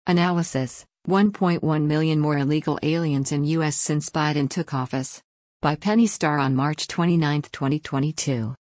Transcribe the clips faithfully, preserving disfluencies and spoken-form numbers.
Analysis: one point one million more illegal aliens in U S since Biden took office. By Penny Starr on March twenty-ninth, twenty twenty-two.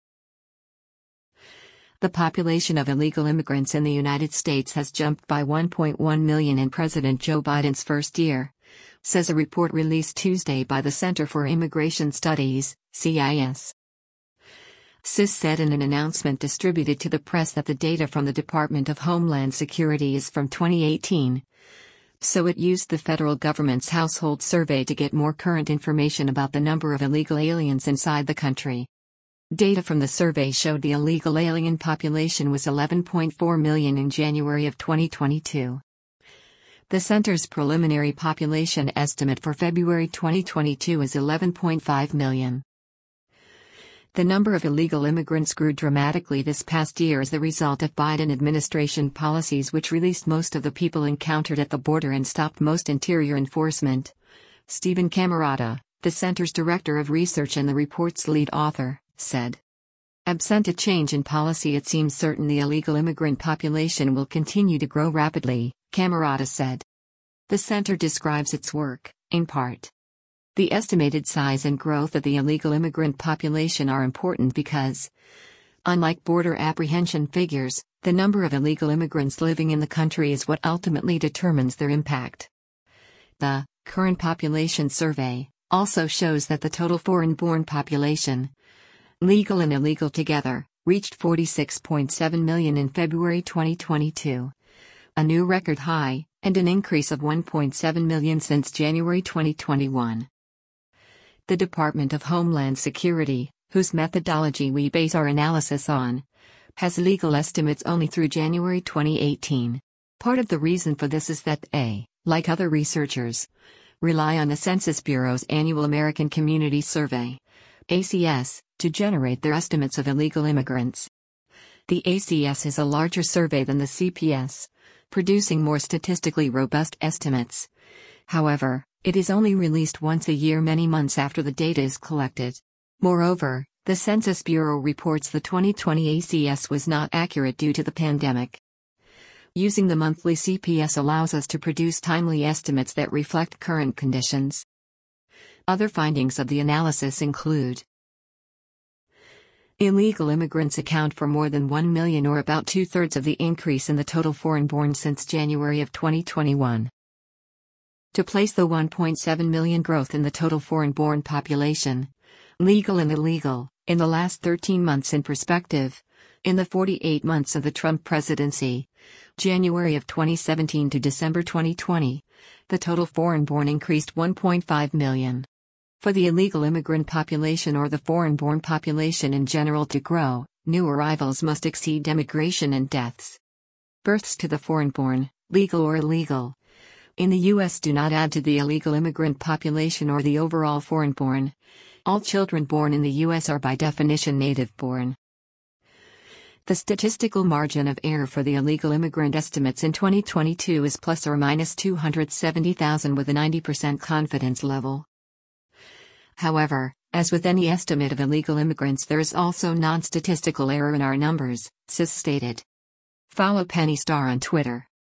The population of illegal immigrants in the United States has jumped by one point one million in President Joe Biden's first year, says a report released Tuesday by the Center for Immigration Studies, C I S. C I S said in an announcement distributed to the press that the data from the Department of Homeland Security is from twenty eighteen, so it used the federal government's household survey to get more current information about the number of illegal aliens inside the country. Data from the survey showed the illegal alien population was eleven point four million in January of twenty twenty-two. The center's preliminary population estimate for February twenty twenty-two is eleven point five million. The number of illegal immigrants grew dramatically this past year as the result of Biden administration policies which released most of the people encountered at the border and stopped most interior enforcement. Stephen Camarota, the center's director of research and the report's lead author, said. Absent a change in policy, it seems certain the illegal immigrant population will continue to grow rapidly, Camarota said. The center describes its work, in part. The estimated size and growth of the illegal immigrant population are important because, unlike border apprehension figures, the number of illegal immigrants living in the country is what ultimately determines their impact. The current population survey also shows that the total foreign-born population, legal and illegal together, reached forty-six point seven million in February twenty twenty-two, a new record high, and an increase of one point seven million since January twenty twenty-one. The Department of Homeland Security, whose methodology we base our analysis on, has legal estimates only through January twenty eighteen. Part of the reason for this is that they, like other researchers, rely on the Census Bureau's annual American Community Survey, A C S, to generate their estimates of illegal immigrants. The A C S is a larger survey than the C P S, producing more statistically robust estimates. However, it is only released once a year, many months after the data is collected. Moreover, the Census Bureau reports the twenty twenty A C S was not accurate due to the pandemic. Using the monthly C P S allows us to produce timely estimates that reflect current conditions. Other findings of the analysis include: illegal immigrants account for more than one million, or about two-thirds of the increase in the total foreign-born since January of twenty twenty-one. To place the one point seven million growth in the total foreign-born population, legal and illegal, in the last thirteen months in perspective, in the forty-eight months of the Trump presidency, January of twenty seventeen to December twenty twenty, the total foreign-born increased one point five million. For the illegal immigrant population or the foreign-born population in general to grow, new arrivals must exceed emigration and deaths. Births to the foreign-born, legal or illegal, in the U S do not add to the illegal immigrant population or the overall foreign-born. All children born in the U S are by definition native-born. The statistical margin of error for the illegal immigrant estimates in twenty twenty-two is plus or minus two hundred seventy thousand with a ninety percent confidence level. However, as with any estimate of illegal immigrants, there is also non-statistical error in our numbers, C I S stated. Follow Penny Starr on Twitter.